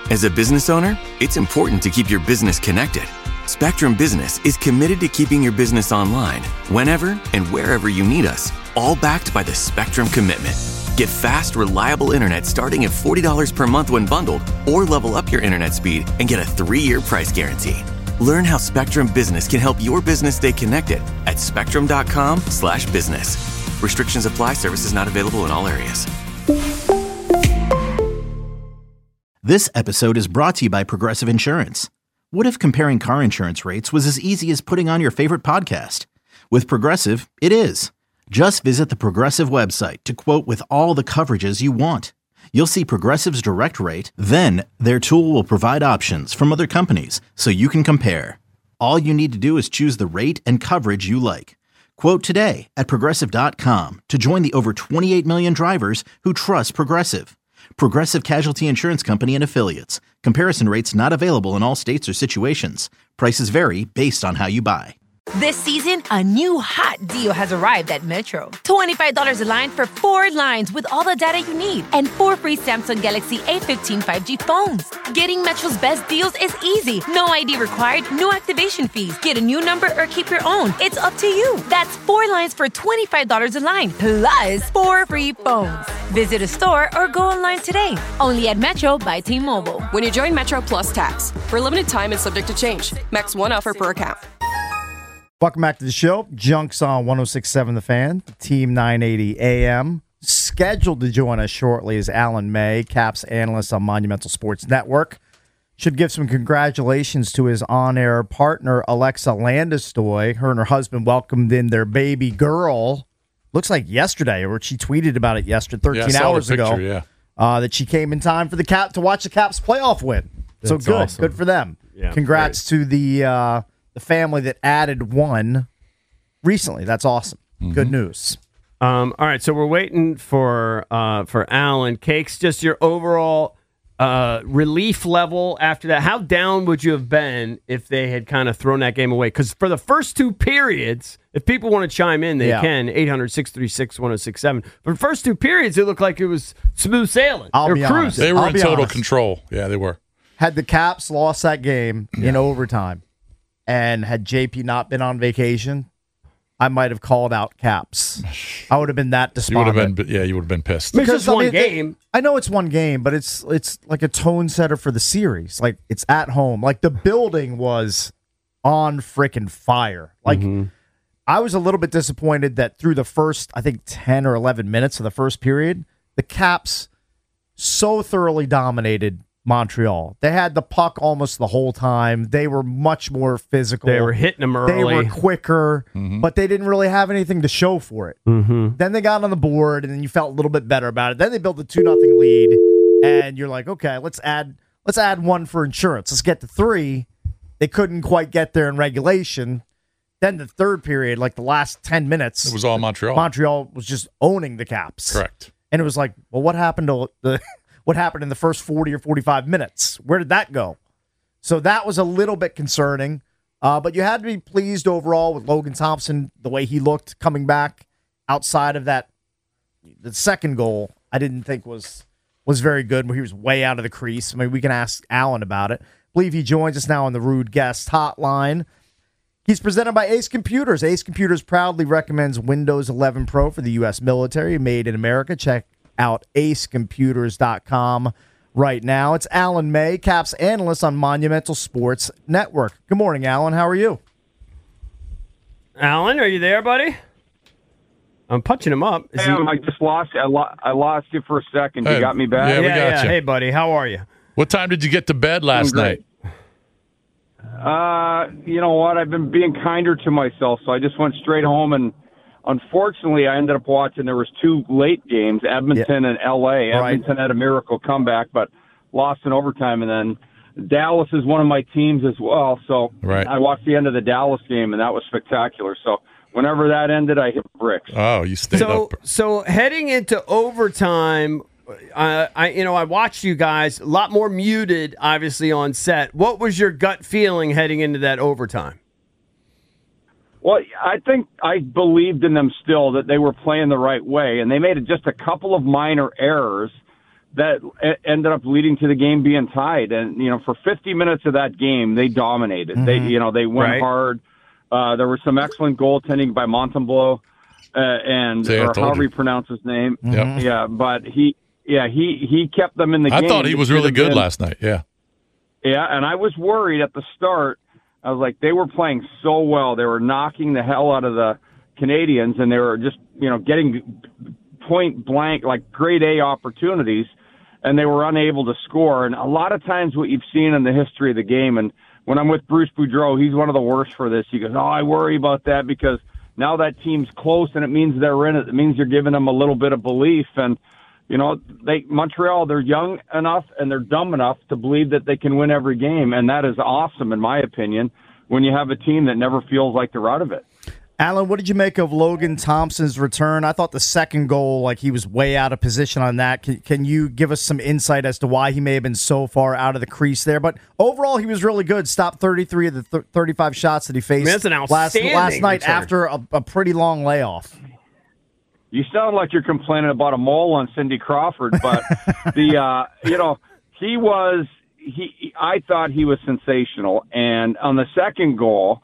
As a business owner, it's important to keep your business connected. Spectrum Business is committed to keeping your business online whenever and wherever you need us, all backed by the Spectrum Commitment. Get fast, reliable internet starting at $40 per month when bundled, or level up your internet speed and get a 3-year price guarantee. Learn how Spectrum Business can help your business stay connected at spectrum.com/business. Restrictions apply. Services not available in all areas. This episode is brought to you by Progressive Insurance. What if comparing car insurance rates was as easy as putting on your favorite podcast? With Progressive, it is. Just visit the Progressive website to quote with all the coverages you want. You'll see Progressive's direct rate, then their tool will provide options from other companies so you can compare. All you need to do is choose the rate and coverage you like. Quote today at Progressive.com to join the over 28 million drivers who trust Progressive. Progressive Casualty Insurance Company and Affiliates. Comparison rates not available in all states or situations. Prices vary based on how you buy. This season, a new hot deal has arrived at Metro. $25 a line for 4 lines with all the data you need and 4 free Samsung Galaxy A15 5G phones. Getting Metro's best deals is easy. No ID required, no activation fees. Get a new number or keep your own. It's up to you. That's 4 lines for $25 a line, plus 4 free phones. Visit a store or go online today. Only at Metro by T-Mobile. When you join Metro Plus Tax, for a limited time and subject to change. Max 1 offer per account. Welcome back to the show. Junks on 106.7 The Fan, Team 980 AM. Scheduled to join us shortly is Alan May, Caps analyst on Monumental Sports Network. Should give some congratulations to his on-air partner, Alexa Landestoy. Her and her husband welcomed in their baby girl. Looks like yesterday, or she tweeted about it yesterday, 13 hours ago. That she came in time for the Cap to watch the Caps playoff win. That's so good. Awesome. Good for them. Yeah, congrats to the family that added one recently. That's awesome. Mm-hmm. Good news. All right, so we're waiting for Alan. Cakes, just your overall relief level after that. How down would you have been if they had kind of thrown that game away? Because for the first 2 periods, if people want to chime in, they can. 800-636-1067. For the first 2 periods, it looked like it was smooth sailing. They were cruising. They were in total control. Yeah, they were. Had the Caps lost that game in overtime, and had JP not been on vacation, I might have called out Caps. I would have been that despondent. You would have been pissed. Because it's just one game. I know it's one game, but it's like a tone setter for the series. Like, it's at home. Like, the building was on frickin' fire. Like, I was a little bit disappointed that through the first, I think, 10 or 11 minutes of the first period, the Caps so thoroughly dominated Montreal. They had the puck almost the whole time. They were much more physical. They were hitting them early. They were quicker, but they didn't really have anything to show for it. Then they got on the board, and then you felt a little bit better about it. Then they built a 2-0 lead, and you're like, okay, let's add one for insurance. Let's get to 3. They couldn't quite get there in regulation. Then the third period, like the last 10 minutes, it was all Montreal. Montreal was just owning the Caps. Correct. And it was like, well, what happened to the what happened in the first 40 or 45 minutes? Where did that go? So that was a little bit concerning. But you had to be pleased overall with Logan Thompson, the way he looked coming back outside of that. The second goal, I didn't think was very good, where he was way out of the crease. I mean, we can ask Alan about it. I believe he joins us now on the Rude Guest Hotline. He's presented by Ace Computers. Ace Computers proudly recommends Windows 11 Pro for the U.S. military, made in America. Check out acecomputers.com right now. It's Alan May, Caps analyst on Monumental Sports Network. Good morning, Alan. How are you? Alan, are you there, buddy? I'm punching him up. I just lost you. I lost you for a second. You got me back? Yeah, we got you. Hey, buddy. How are you? What time did you get to bed last night? You know what? I've been being kinder to myself, so I just went straight home, and unfortunately, I ended up watching. There was 2 late games, Edmonton and L.A. Edmonton had a miracle comeback, but lost in overtime, and then Dallas is one of my teams as well. So I watched the end of the Dallas game, and that was spectacular. So whenever that ended, I hit bricks. Oh, you stayed up. So heading into overtime, I watched you guys a lot more muted, obviously, on set. What was your gut feeling heading into that overtime? Well, I think I believed in them still, that they were playing the right way, and they made just a couple of minor errors that ended up leading to the game being tied. And, for 50 minutes of that game, they dominated. Mm-hmm. They went hard. There was some excellent goaltending by Montembeault, or however you pronounce his name. Yep. Yeah, but he kept them in the game. I thought he was really good last night. Yeah. Yeah, and I was worried at the start. I was like, they were playing so well. They were knocking the hell out of the Canadians, and they were just, getting point blank, like grade A opportunities, and they were unable to score. And a lot of times what you've seen in the history of the game, and when I'm with Bruce Boudreau, he's one of the worst for this. He goes, I worry about that because now that team's close and it means they're in it. It means you're giving them a little bit of belief. And, Montreal, they're young enough and they're dumb enough to believe that they can win every game. And that is awesome, in my opinion, when you have a team that never feels like they're out of it. Alan, what did you make of Logan Thompson's return? I thought the second goal, he was way out of position on that. Can you give us some insight as to why he may have been so far out of the crease there? But overall, he was really good. Stopped 33 of the 35 shots that he faced that's an last night return. after a pretty long layoff. You sound like you're complaining about a mole on Cindy Crawford, but I thought he was sensational. And on the second goal,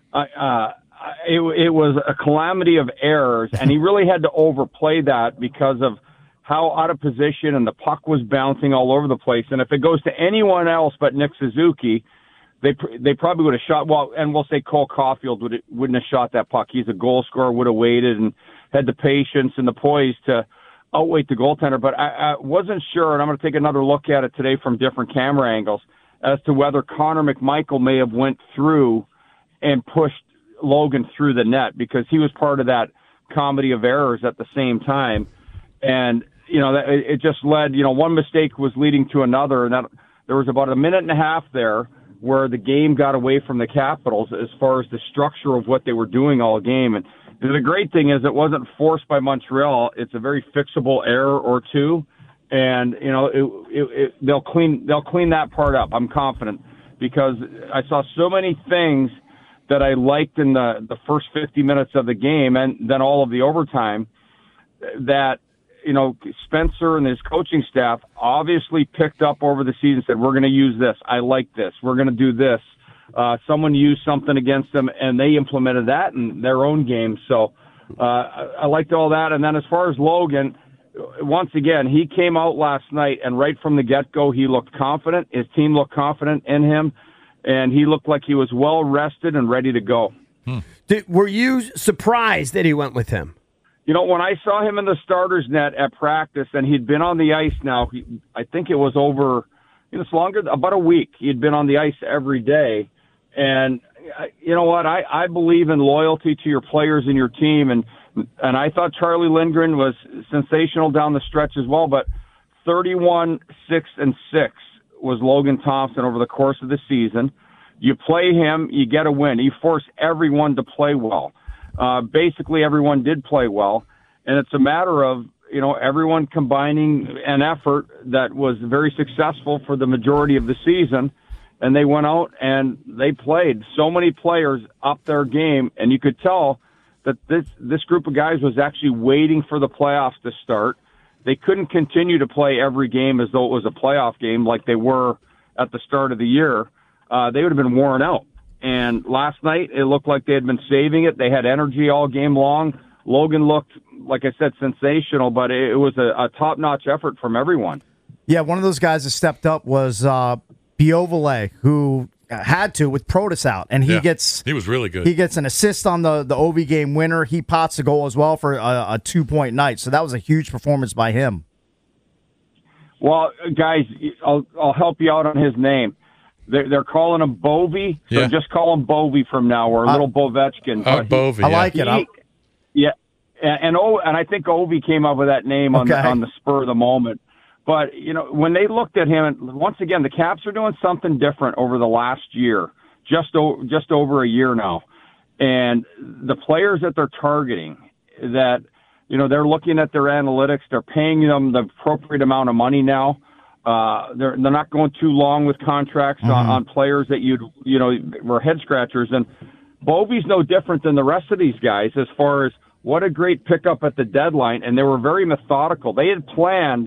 it was a calamity of errors, and he really had to overplay that because of how out of position, and the puck was bouncing all over the place. And if it goes to anyone else but Nick Suzuki, they probably would have shot. Well, and we'll say Cole Caulfield wouldn't have shot that puck. He's a goal scorer, would have waited and had the patience and the poise to outweight the goaltender. But I wasn't sure, and I'm going to take another look at it today from different camera angles, as to whether Connor McMichael may have went through and pushed Logan through the net, because he was part of that comedy of errors at the same time. And, it just led, one mistake was leading to another, and that there was about a minute and a half there where the game got away from the Capitals as far as the structure of what they were doing all game. And the great thing is it wasn't forced by Montreal. It's a very fixable error or two. And, they'll clean that part up. I'm confident, because I saw so many things that I liked in the first 50 minutes of the game and then all of the overtime that, Spencer and his coaching staff obviously picked up over the season, said, we're going to use this. I like this. We're going to do this. Someone used something against them, and they implemented that in their own game. So I liked all that. And then as far as Logan, once again, he came out last night, and right from the get-go, he looked confident. His team looked confident in him, and he looked like he was well-rested and ready to go. Were you surprised that he went with him? When I saw him in the starter's net at practice, and he'd been on the ice now, I think it was over, it's longer, about a week. He'd been on the ice every day. And you know what? I believe in loyalty to your players and your team. And I thought Charlie Lindgren was sensational down the stretch as well. But 31-6-6 was Logan Thompson over the course of the season. You play him, you get a win. You force everyone to play well. Basically, everyone did play well. And it's a matter of, everyone combining an effort that was very successful for the majority of the season. And they went out and they played. So many players upped their game, and you could tell that this group of guys was actually waiting for the playoffs to start. They couldn't continue to play every game as though it was a playoff game like they were at the start of the year. They would have been worn out. And last night, it looked like they had been saving it. They had energy all game long. Logan looked, like I said, sensational, but it was a top-notch effort from everyone. Yeah, one of those guys that stepped up was Beauvillier, who had to with Protas out, and he was really good. He gets an assist on the OV game winner. He pots a goal as well for a 2-point night, so that was a huge performance by him. Well, guys, I'll help you out on his name. They're calling him Bovey, so just call him Bovey from now, or Little Bovechkin. Bovey, I like it. And I think Ovi came up with that name on the spur of the moment. But, when they looked at him, once again, the Caps are doing something different over the last year, just over a year now. And the players that they're targeting, that, they're looking at their analytics, they're paying them the appropriate amount of money now. They're not going too long with contracts on players that were head scratchers. And Bovey's no different than the rest of these guys as far as what a great pickup at the deadline. And they were very methodical. They had planned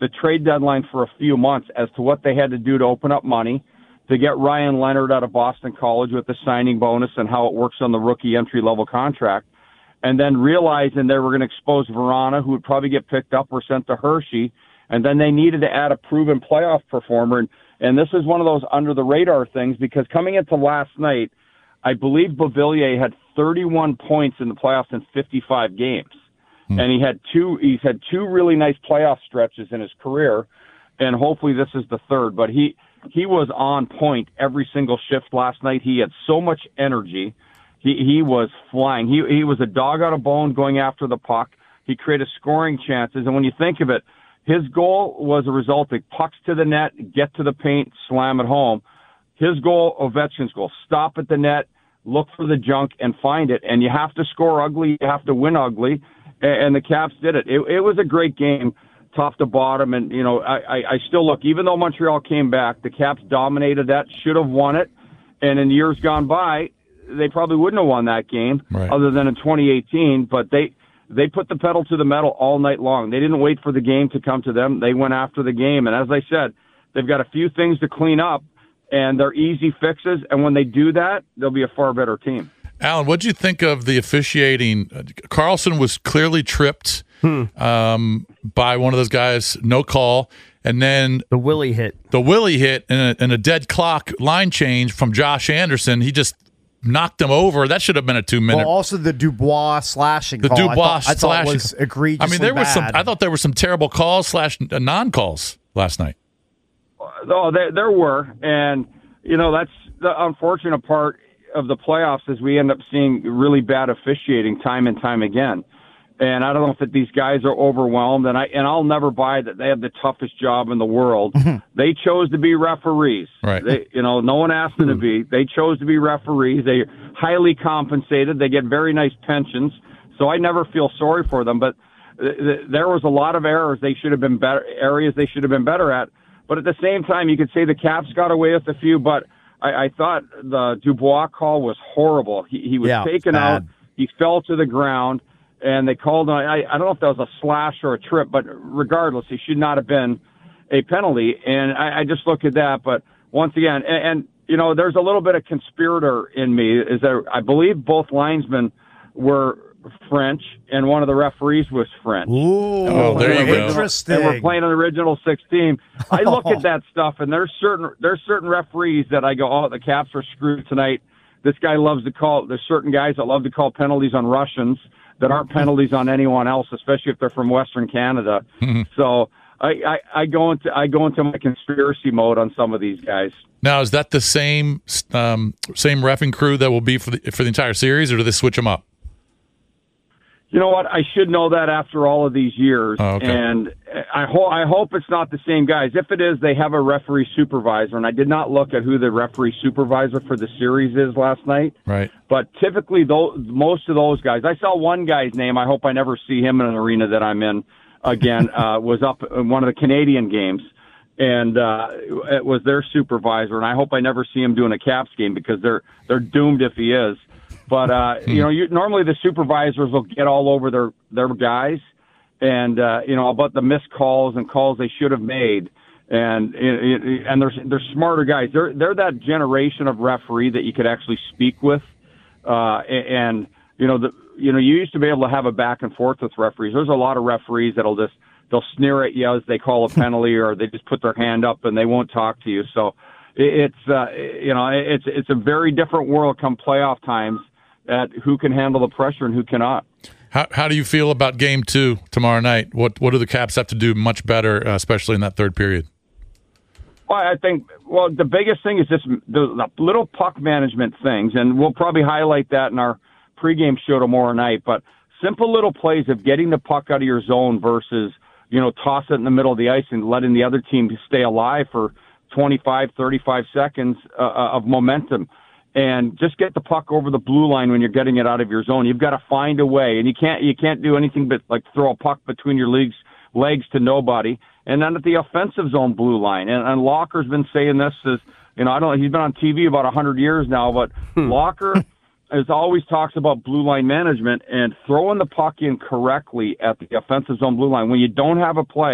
the trade deadline for a few months as to what they had to do to open up money, to get Ryan Leonard out of Boston College with the signing bonus and how it works on the rookie entry-level contract, and then realizing they were going to expose Verana, who would probably get picked up or sent to Hershey, and then they needed to add a proven playoff performer. And this is one of those under-the-radar things, because coming into last night, I believe Beauvillier had 31 points in the playoffs in 55 games. And he's had two really nice playoff stretches in his career, and hopefully this is the third. But he was on point every single shift last night. He had so much energy. He was flying. He was a dog out of bone going after the puck. He created scoring chances, and when you think of it, his goal was a result of pucks to the net, get to the paint, slam it home. His goal, Ovechkin's goal, stop at the net, look for the junk, and find it. And you have to score ugly, you have to win ugly. And the Caps did it. It was a great game, top to bottom. And, you know, I still look, even though Montreal came back, the Caps dominated that, should have won it. And in years gone by, they probably wouldn't have won that game, other than in 2018. But they put the pedal to the metal all night long. They didn't wait for the game to come to them. They went after the game. And as I said, they've got a few things to clean up, and they're easy fixes. And when they do that, they'll be a far better team. Alan, what did you think of the officiating? Carlson was clearly tripped by one of those guys, no call, and then the Willie hit and a dead clock line change from Josh Anderson. He just knocked him over. That should have been a 2-minute. Well, also the Dubois slashing call. I thought was egregiously I mean, there was bad. I thought there were some terrible calls / non-calls last night. Oh, there were, and you know that's the unfortunate part of the playoffs is we end up seeing really bad officiating time and time again. And I don't know if these guys are overwhelmed, and I'll never buy that they have the toughest job in the world. They chose to be referees. Right. No one asked them to be. They chose to be referees. They're highly compensated. They get very nice pensions. So I never feel sorry for them. But there was a lot of errors they should have been better, areas they should have been better at. But at the same time, you could say the Caps got away with a few, but I thought the Dubois call was horrible. He was taken out. He fell to the ground, and they called him. I don't know if that was a slash or a trip, but regardless, he should not have been a penalty. And I just look at that. But once again, and you know, there's a little bit of conspirator in me. Is that I believe both linesmen were French, and one of the referees was French. Ooh, there you go. Interesting. They were playing on the original 6 team. I look at that stuff, and there's certain referees that I go, oh, the Caps are screwed tonight. This guy loves to call. There's certain guys that love to call penalties on Russians that aren't penalties on anyone else, especially if they're from Western Canada. So I go into my conspiracy mode on some of these guys. Now, is that the same reffing crew that will be for the entire series, or do they switch them up? You know what? I should know that after all of these years, and I hope it's not the same guys. If it is, they have a referee supervisor, and I did not look at who the referee supervisor for the series is last night. Right. But typically, most of those guys, I saw one guy's name. I hope I never see him in an arena that I'm in again. Was up in one of the Canadian games, and it was their supervisor, and I hope I never see him doing a Caps game because they're doomed if he is. But, normally the supervisors will get all over their guys and, about the missed calls and calls they should have made. And they're smarter guys. They're that generation of referee that you could actually speak with. You used to be able to have a back and forth with referees. There's a lot of referees they'll sneer at you as they call a penalty, or they just put their hand up and they won't talk to you. So it's a very different world come playoff times at who can handle the pressure and who cannot. How do you feel about Game 2 tomorrow night? What do the Caps have to do much better, especially in that third period? Well, I think the biggest thing is just the little puck management things, and we'll probably highlight that in our pregame show tomorrow night. But simple little plays of getting the puck out of your zone versus toss it in the middle of the ice and letting the other team stay alive for 25, 35 seconds of momentum. And just get the puck over the blue line when you're getting it out of your zone. You've got to find a way, and you can't do anything but like throw a puck between your legs to nobody. And then at the offensive zone blue line, and Locker's been saying this he's been on TV about 100 years now, but Locker always talks about blue line management and throwing the puck in correctly at the offensive zone blue line when you don't have a play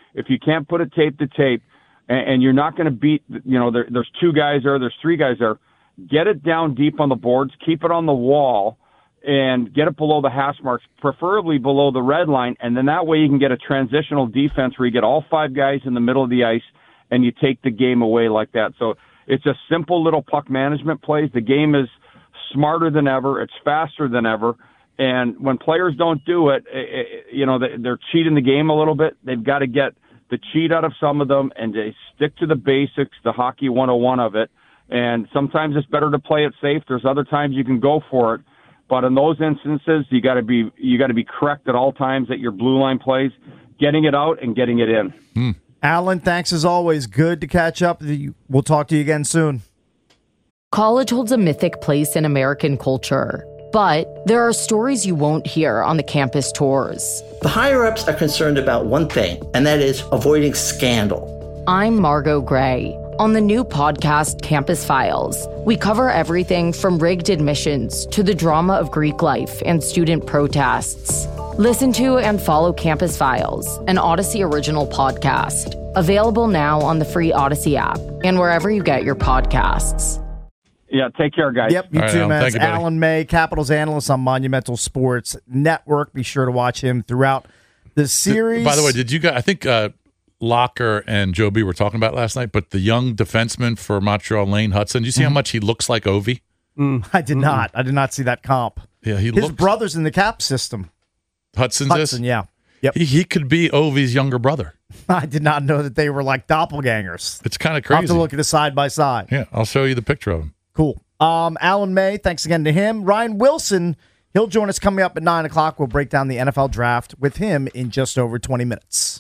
if you can't put a tape to tape, and you're not going to beat, there's 2 guys there, there's 3 guys there, get it down deep on the boards, keep it on the wall, and get it below the hash marks, preferably below the red line, and then that way you can get a transitional defense where you get all 5 guys in the middle of the ice, and you take the game away like that. So it's a simple little puck management plays. The game is smarter than ever. It's faster than ever. And when players don't do it, they're cheating the game a little bit. They've got to get the cheat out of some of them, and they stick to the basics, the hockey 101 of it. And sometimes it's better to play it safe. There's other times you can go for it. But in those instances, you got to be correct at all times at your blue line plays, getting it out and getting it in. Alan, thanks as always. Good to catch up. We'll talk to you again soon. College holds a mythic place in American culture, but there are stories you won't hear on the campus tours. The higher-ups are concerned about one thing, and that is avoiding scandal. I'm Margot Gray. On the new podcast, Campus Files, we cover everything from rigged admissions to the drama of Greek life and student protests. Listen to and follow Campus Files, an Odyssey original podcast. Available now on the free Odyssey app and wherever you get your podcasts. Yeah, take care, guys. Yep, you too, man. It's Alan May, Capitals analyst on Monumental Sports Network. Be sure to watch him throughout the series. By the way, did you guys? I think Locker and Joby were talking about last night, but the young defenseman for Montreal, Lane Hudson. Do you see how much he looks like Ovi? I did not. I did not see that comp. Yeah, his brother's in the cap system. Hudson, yeah. Yep. He could be Ovi's younger brother. I did not know that they were like doppelgangers. It's kind of crazy. I'll have to look at it side by side. Yeah, I'll show you the picture of him. Cool. Alan May, thanks again to him. Ryan Wilson, he'll join us coming up at 9 o'clock. We'll break down the NFL draft with him in just over 20 minutes.